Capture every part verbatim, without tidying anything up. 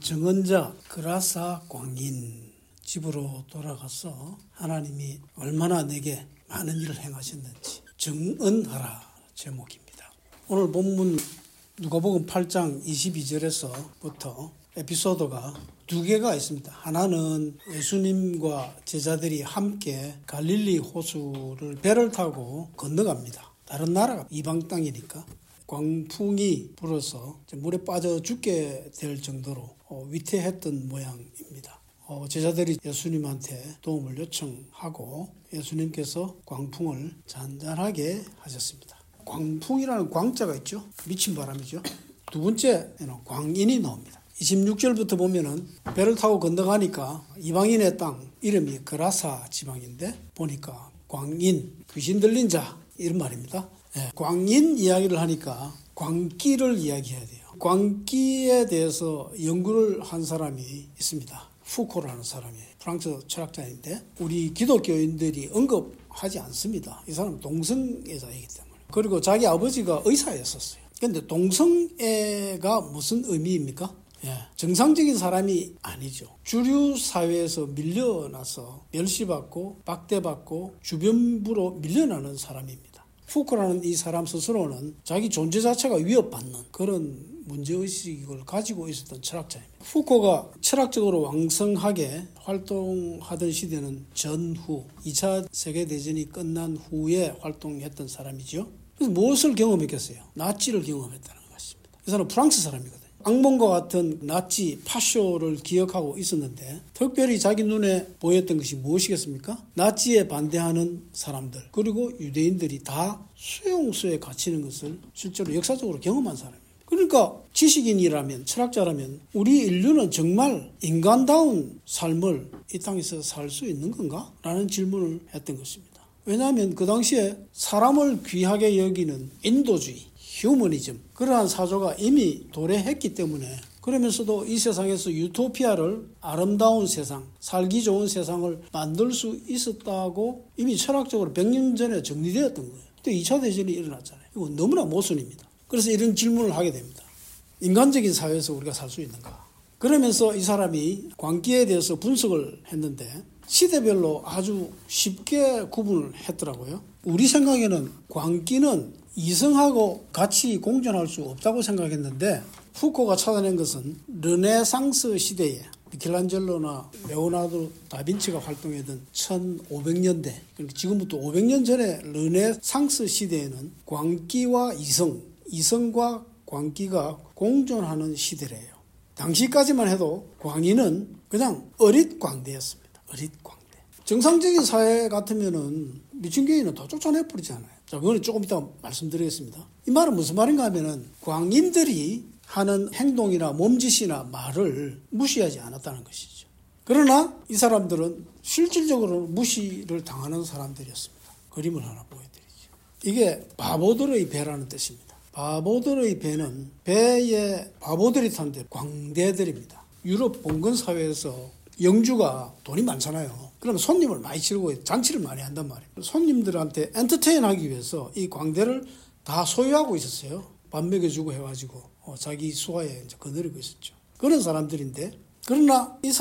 정언자 그라사 광인 집으로 돌아가서 하나님이 얼마나 내게 많은 일을 행하셨는지 정언하라 제목입니다. 오늘 본문 누가복음 팔 장 이십이 절에서부터 에피소드가 두 개가 있습니다. 하나는 예수님과 제자들이 함께 갈릴리 호수를 배를 타고 건너갑니다. 다른 나라 이방 땅이니까 광풍이 불어서 물에 빠져 죽게 될 정도로 위태했던 모양입니다. 제자들이 예수님한테 도움을 요청하고 예수님께서 광풍을 잔잔하게 하셨습니다. 광풍이라는 광자가 있죠. 미친 바람이죠. 두 번째는 광인이 나옵니다. 이십육 절부터 보면은 배를 타고 건너가니까 이방인의 땅 이름이 그라사 지방인데 보니까 광인, 귀신 들린 자 이런 말입니다. 네, 광인 이야기를 하니까 광기를 이야기해야 돼요. 광기에 대해서 연구를 한 사람이 있습니다. 푸코라는 사람이 프랑스 철학자인데 우리 기독교인들이 언급하지 않습니다. 이 사람은 동성애자이기 때문에. 그리고 자기 아버지가 의사였었어요. 그런데 동성애가 무슨 의미입니까? 예, 정상적인 사람이 아니죠. 주류 사회에서 밀려나서 멸시받고 박대받고 주변부로 밀려나는 사람입니다. 푸코라는 이 사람 스스로는 자기 존재 자체가 위협받는 그런 문제의식을 가지고 있었던 철학자입니다. 푸코가 철학적으로 왕성하게 활동하던 시대는 전후 이 차 세계대전이 끝난 후에 활동했던 사람이죠. 그래서 무엇을 경험했겠어요? 나치를 경험했다는 것입니다. 이 사람은 프랑스 사람이거든요. 악몽과 같은 나치 파쇼를 기억하고 있었는데 특별히 자기 눈에 보였던 것이 무엇이겠습니까? 나치에 반대하는 사람들 그리고 유대인들이 다 수용소에 갇히는 것을 실제로 역사적으로 경험한 사람입니다. 그러니까 지식인이라면 철학자라면 우리 인류는 정말 인간다운 삶을 이 땅에서 살 수 있는 건가? 라는 질문을 했던 것입니다. 왜냐하면 그 당시에 사람을 귀하게 여기는 인도주의 휴머니즘 그러한 사조가 이미 도래했기 때문에 그러면서도 이 세상에서 유토피아를 아름다운 세상, 살기 좋은 세상을 만들 수 있었다고 이미 철학적으로 백 년 전에 정리되었던 거예요. 그때 이 차 대전이 일어났잖아요. 이건 너무나 모순입니다. 그래서 이런 질문을 하게 됩니다. 인간적인 사회에서 우리가 살 수 있는가? 그러면서 이 사람이 광기에 대해서 분석을 했는데 시대별로 아주 쉽게 구분을 했더라고요. 우리 생각에는 광기는 이성하고 같이 공존할 수 없다고 생각했는데 푸코가 찾아낸 것은 르네상스 시대에 미켈란젤로나 레오나르도 다빈치가 활동했던 천오백 년대 그러니까 지금부터 오백 년 전에 르네상스 시대에는 광기와 이성, 이성과 광기가 공존하는 시대래요. 당시까지만 해도 광인은 그냥 어릿광대였습니다. 어릿광대. 정상적인 사회 같으면은 미친개인은 다 쫓아내버리잖아요. 자, 그거는 조금 이따 말씀드리겠습니다. 이 말은 무슨 말인가 하면은 광인들이 하는 행동이나 몸짓이나 말을 무시하지 않았다는 것이죠. 그러나 이 사람들은 실질적으로 무시를 당하는 사람들이었습니다. 그림을 하나 보여드리죠. 이게 바보들의 배라는 뜻입니다. 바보들의 배는 배에 바보들이 탄데 광대들입니다. 유럽 봉건 사회에서 영주가 돈이 많잖아요. 그럼 손님을 많이 치르고 잔치를 많이 한단 말이에요. 손님들한테 엔터테인하기 위해서 이 광대를 다 소유하고 있었어요. 밥 먹여주고 해가지고 어, 자기 수하에 이제 거느리고 있었죠. 그런 사람들인데 그러나 이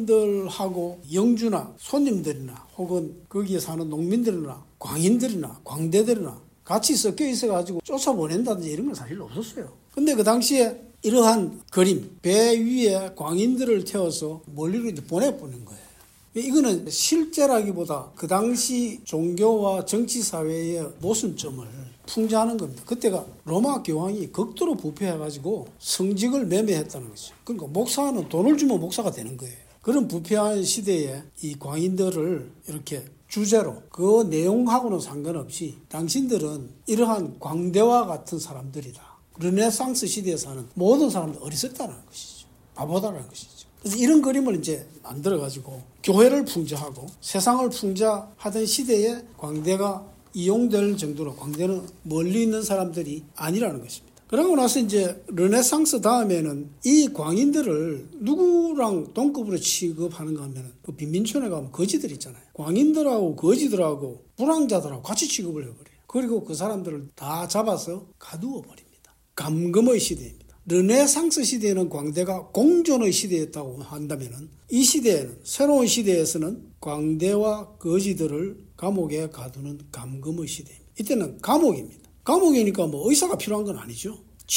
사람들하고 영주나 손님들이나 혹은 거기에 사는 농민들이나 광인들이나 광대들이나 같이 섞여 있어가지고 쫓아보낸다든지 이런 건 사실 없었어요. 근데 그 당시에 이러한 그림, 배 위에 광인들을 태워서 멀리로 이제 보내보낸 거예요. 이거는 실제라기보다 그 당시 종교와 정치 사회의 모순점을 풍자하는 겁니다. 그때가 로마 교황이 극도로 부패해가지고 성직을 매매했다는 거죠. 그러니까 목사는 돈을 주면 목사가 되는 거예요. 그런 부패한 시대에 이 광인들을 이렇게 주제로 그 내용하고는 상관없이 당신들은 이러한 광대와 같은 사람들이다. 르네상스 시대에 사는 모든 사람들 어리석다는 것이죠. 바보다라는 것이죠. 그래서 이런 그림을 이제 만들어가지고 교회를 풍자하고 세상을 풍자하던 시대에 광대가 이용될 정도로 광대는 멀리 있는 사람들이 아니라는 것입니다. 그러고 나서 이제 르네상스 다음에는 이 광인들을 누구랑 동급으로 취급하는가 하면 그 빈민촌에 가면 거지들 있잖아요. 광인들하고 거지들하고 불황자들하고 같이 취급을 해버려요. 그리고 그 사람들을 다 잡아서 가두어 버립니다. 감금의 시대입니다. 르네상스 시대에는 광대가 공존의 시대였다고 한다면 이 시대에는, 새로운 시대에서는 광대와 거지들을 감옥에 가두는 감금의 시대입니다. 이때는 감옥입니다. 감옥이니까 뭐 의사가 필요한 건 아니죠.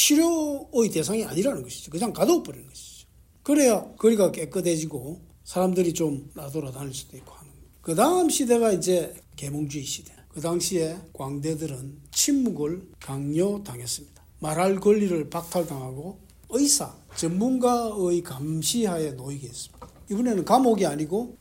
치료의 대상이 아니라는 것이죠. 그냥 가둬버리는 것이죠. 그래야 거리가 깨끗해지고 사람들이 좀 나돌아다닐 수도 있고 하는 거예요. 그 다음 시대가 이제 계몽주의 시대. 그 당시에 광대들은 침묵을 강요당했습니다. 말할 권리를 박탈당하고 의사, 전문가의 감시하에 놓이게 했습니다. 이번에는 감옥이 아니고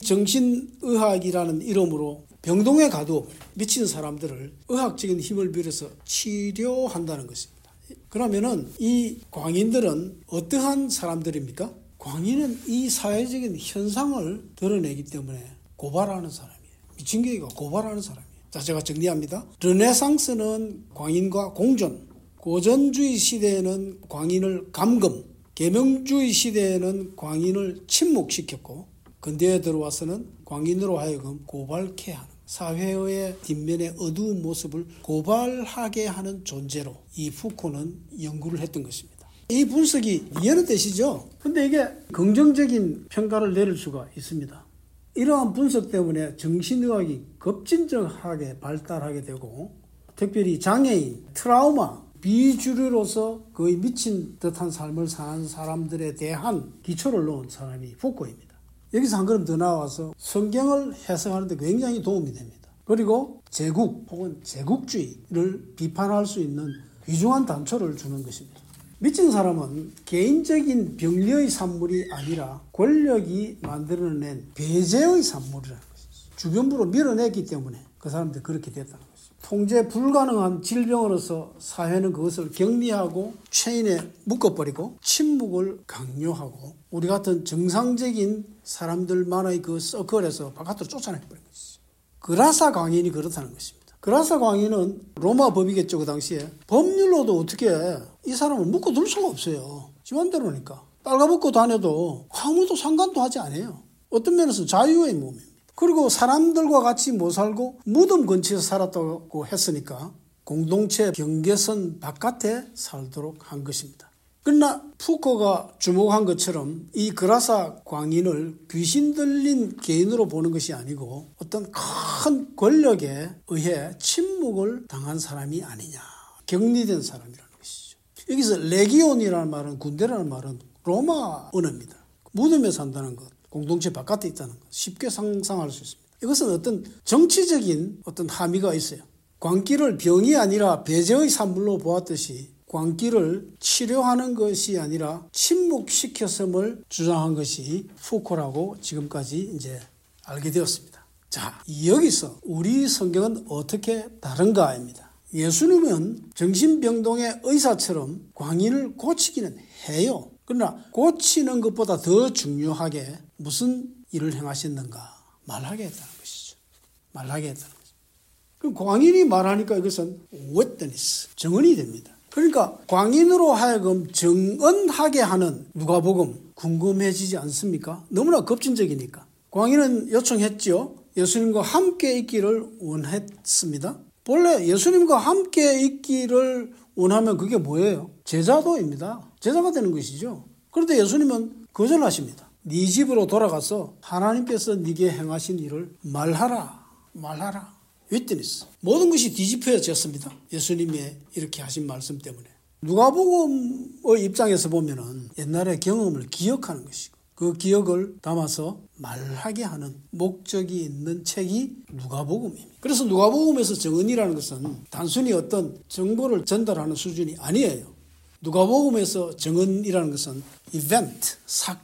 정신의학이라는 이름으로 병동에 가두어버려 미친 사람들을 의학적인 힘을 빌어서 치료한다는 것입니다. 그러면은 이 광인들은 어떠한 사람들입니까? 광인은 이 사회적인 현상을 드러내기 때문에 고발하는 사람이에요. 미친 개가 고발하는 사람이에요. 자, 제가 정리합니다. 르네상스는 광인과 공존, 고전주의 시대에는 광인을 감금, 계명주의 시대에는 광인을 침묵시켰고 근대에 들어와서는 광인으로 하여금 고발케 하는, 사회의 뒷면의 어두운 모습을 고발하게 하는 존재로 이 푸코는 연구를 했던 것입니다. 이 분석이 이해는 되시죠? 근데 이게 긍정적인 평가를 내릴 수가 있습니다. 이러한 분석 때문에 정신의학이 급진적하게 발달하게 되고 특별히 장애인, 트라우마, 비주류로서 거의 미친 듯한 삶을 사는 사람들에 대한 기초를 놓은 사람이 푸코입니다. 여기서 한 걸음 더 나와서 성경을 해석하는 데 굉장히 도움이 됩니다. 그리고 제국 혹은 제국주의를 비판할 수 있는 귀중한 단초를 주는 것입니다. 미친 사람은 개인적인 병리의 산물이 아니라 권력이 만들어낸 배제의 산물이라는 것이죠. 주변부로 밀어냈기 때문에 그 사람들이 그렇게 됐다는 것이죠. 통제 불가능한 질병으로서 사회는 그것을 격리하고 체인에 묶어버리고 침묵을 강요하고 우리 같은 정상적인 사람들만의 그 서클에서 바깥으로 쫓아내버린 것이죠. 그라사 광인이 그렇다는 것입니다. 그라사 광인은 로마 법이겠죠. 그 당시에 법률로도 어떻게 이 사람을 묶어둘 수가 없어요. 지원대로니까 빨가벗고 다녀도 아무도 상관도 하지 않아요. 어떤 면에서 자유의 몸입니다. 그리고 사람들과 같이 못 살고 무덤 근처에서 살았다고 했으니까 공동체 경계선 바깥에 살도록 한 것입니다. 그러나 푸코가 주목한 것처럼 이 그라사 광인을 귀신 들린 개인으로 보는 것이 아니고 어떤 큰 권력에 의해 침묵을 당한 사람이 아니냐, 격리된 사람이라는 것이죠. 여기서 레기온이라는 말은, 군대라는 말은 로마 언어입니다. 무덤에 산다는 것, 공동체 바깥에 있다는 것 쉽게 상상할 수 있습니다. 이것은 어떤 정치적인 어떤 함의가 있어요. 광기를 병이 아니라 배제의 산물로 보았듯이 광기를 치료하는 것이 아니라 침묵시켰음을 주장한 것이 푸코라고 지금까지 이제 알게 되었습니다. 자, 여기서 우리 성경은 어떻게 다른가입니다. 예수님은 정신병동의 의사처럼 광인을 고치기는 해요. 그러나 고치는 것보다 더 중요하게 무슨 일을 행하셨는가 말하게 했다는 것이죠. 말하게 했다는 것이죠. 그럼 광인이 말하니까 이것은 witness, 증언이 됩니다. 그러니까 광인으로 하여금 증언하게 하는 누가복음 궁금해지지 않습니까? 너무나 급진적이니까. 광인은 요청했죠. 예수님과 함께 있기를 원했습니다. 본래 예수님과 함께 있기를 원하면 그게 뭐예요? 제자도입니다. 제자가 되는 것이죠. 그런데 예수님은 거절하십니다. 네 집으로 돌아가서 하나님께서 네게 행하신 일을 말하라. 말하라. 위트니스. 모든 것이 뒤집혀졌습니다. 예수님의 이렇게 하신 말씀 때문에. 누가복음의 입장에서 보면은 옛날의 경험을 기억하는 것이고 그 기억을 담아서 말하게 하는 목적이 있는 책이 누가복음입니다. 그래서 누가복음에서 증언이라는 것은 단순히 어떤 정보를 전달하는 수준이 아니에요. 누가복음에서 증언이라는 것은 이벤트,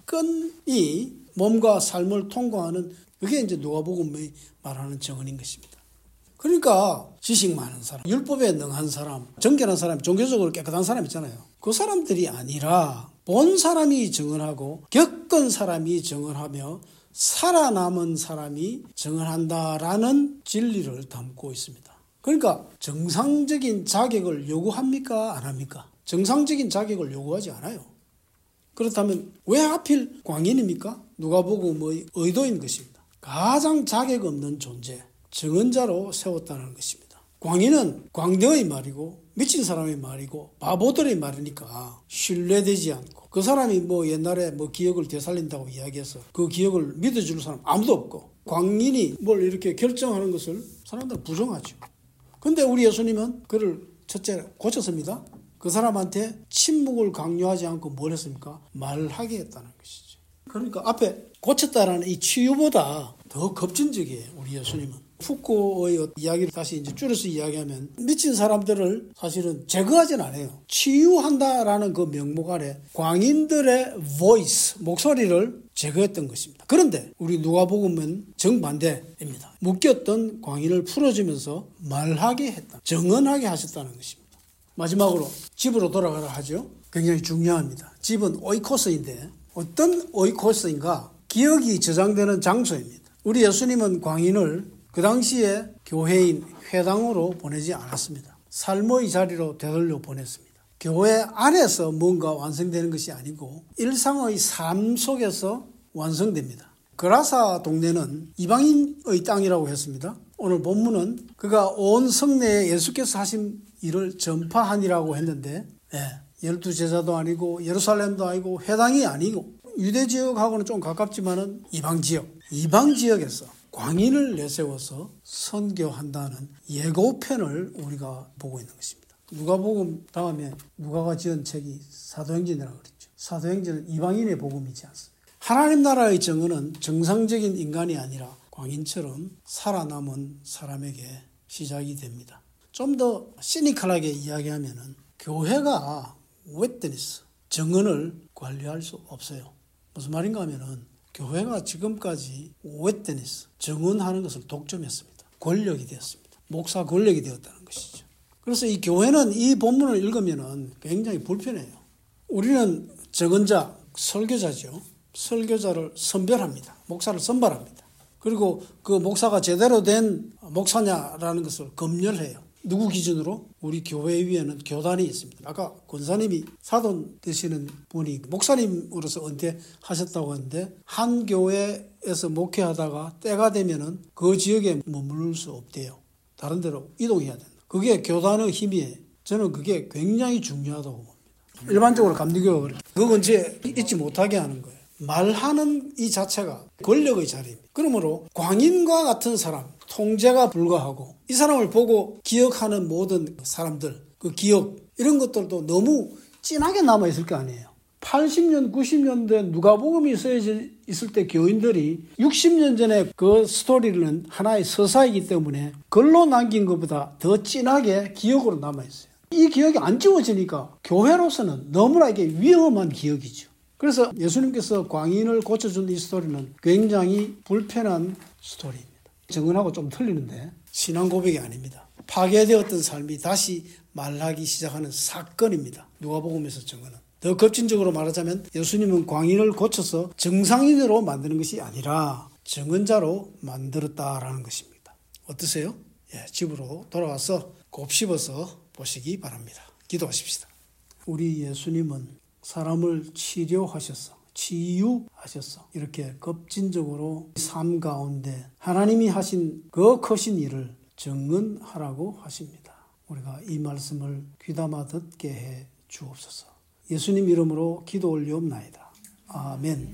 사건이 몸과 삶을 통과하는 그게 이제 누가복음이 말하는 증언인 것입니다. 그러니까 지식 많은 사람, 율법에 능한 사람, 정결한 사람, 종교적으로 깨끗한 사람 있잖아요. 그 사람들이 아니라 본 사람이 증언하고 겪은 사람이 증언하며 살아남은 사람이 증언한다라는 진리를 담고 있습니다. 그러니까 정상적인 자격을 요구합니까? 안 합니까? 정상적인 자격을 요구하지 않아요. 그렇다면 왜 하필 광인입니까? 누가복음의 의도인 것입니다. 가장 자격 없는 존재, 증언자로 세웠다는 것입니다. 광인은 광대의 말이고 미친 사람의 말이고 바보들의 말이니까 신뢰되지 않고 그 사람이 뭐 옛날에 뭐 기억을 되살린다고 이야기해서 그 기억을 믿어주는 사람 아무도 없고 광인이 뭘 이렇게 결정하는 것을 사람들은 부정하죠. 근데 우리 예수님은 그를 첫째 고쳤습니다. 그 사람한테 침묵을 강요하지 않고 뭘 했습니까? 말하게 했다는 것이죠. 그러니까 앞에 고쳤다라는 이 치유보다 더 급진적이에요. 우리 예수님은. 푸코의 이야기를 다시 이제 줄여서 이야기하면 미친 사람들을 사실은 제거하진 않아요. 치유한다라는 그 명목 아래 광인들의 voice, 목소리를 제거했던 것입니다. 그런데 우리 누가복음은 정반대입니다. 묶였던 광인을 풀어주면서 말하게 했다. 정언하게 하셨다는 것입니다. 마지막으로 집으로 돌아가라 하죠. 굉장히 중요합니다. 집은 오이코스인데 어떤 오이코스인가? 기억이 저장되는 장소입니다. 우리 예수님은 광인을 그 당시에 교회인 회당으로 보내지 않았습니다. 삶의 자리로 되돌려 보냈습니다. 교회 안에서 뭔가 완성되는 것이 아니고 일상의 삶 속에서 완성됩니다. 그라사 동네는 이방인의 땅이라고 했습니다. 오늘 본문은 그가 온 성내에 예수께서 하신 일을 전파하니라고 했는데 네, 열두 제자도 아니고 예루살렘도 아니고 회당이 아니고 유대 지역하고는 좀 가깝지만은 이방 지역, 이방 지역에서 광인을 내세워서 선교한다는 예고편을 우리가 보고 있는 것입니다. 누가복음 다음에 누가가 지은 책이 사도행전이라고 그랬죠. 사도행전은 이방인의 복음이지 않습니다. 하나님 나라의 정언은 정상적인 인간이 아니라 광인처럼 살아남은 사람에게 시작이 됩니다. 좀 더 시니컬하게 이야기하면은 교회가 웨트니스, 정언을 관리할 수 없어요. 무슨 말인가 하면은 교회가 지금까지 웨트니스, 정언하는 것을 독점했습니다. 권력이 되었습니다. 목사 권력이 되었다는 것이죠. 그래서 이 교회는 이 본문을 읽으면은 굉장히 불편해요. 우리는 정언자, 설교자죠. 설교자를 선별합니다. 목사를 선발합니다. 그리고 그 목사가 제대로 된 목사냐라는 것을 검열해요. 누구 기준으로? 우리 교회 위에는 교단이 있습니다. 아까 권사님이 사돈 되시는 분이 목사님으로서 은퇴하셨다고 하는데 한 교회에서 목회하다가 때가 되면은 그 지역에 머무를 수 없대요. 다른 데로 이동해야 된다. 그게 교단의 힘이에요. 저는 그게 굉장히 중요하다고 봅니다. 일반적으로 감리교가 그렇게 그건 이제 잊지 못하게 하는 거예요. 말하는 이 자체가 권력의 자리입니다. 그러므로 광인과 같은 사람, 통제가 불가하고 이 사람을 보고 기억하는 모든 사람들, 그 기억 이런 것들도 너무 진하게 남아있을 거 아니에요. 팔십 년, 구십 년대 누가복음이 쓰여져 있을 때 교인들이 육십 년 전에 그 스토리는 하나의 서사이기 때문에 글로 남긴 것보다 더 진하게 기억으로 남아있어요. 이 기억이 안 지워지니까 교회로서는 너무나 이게 위험한 기억이죠. 그래서 예수님께서 광인을 고쳐준 이 스토리는 굉장히 불편한 스토리입니다. 정언하고 좀 틀리는데 신앙 고백이 아닙니다. 파괴되었던 삶이 다시 말하기 시작하는 사건입니다. 누가복음에서 정언은. 더 급진적으로 말하자면 예수님은 광인을 고쳐서 정상인으로 만드는 것이 아니라 정언자로 만들었다라는 것입니다. 어떠세요? 예, 집으로 돌아와서 곱씹어서 보시기 바랍니다. 기도하십시다. 우리 예수님은 사람을 치료하셔서 치유하셔서 이렇게 급진적으로 삶 가운데 하나님이 하신 그 크신 일을 정언하라고 하십니다. 우리가 이 말씀을 귀담아 듣게 해 주옵소서. 예수님 이름으로 기도 올리옵나이다. 아멘.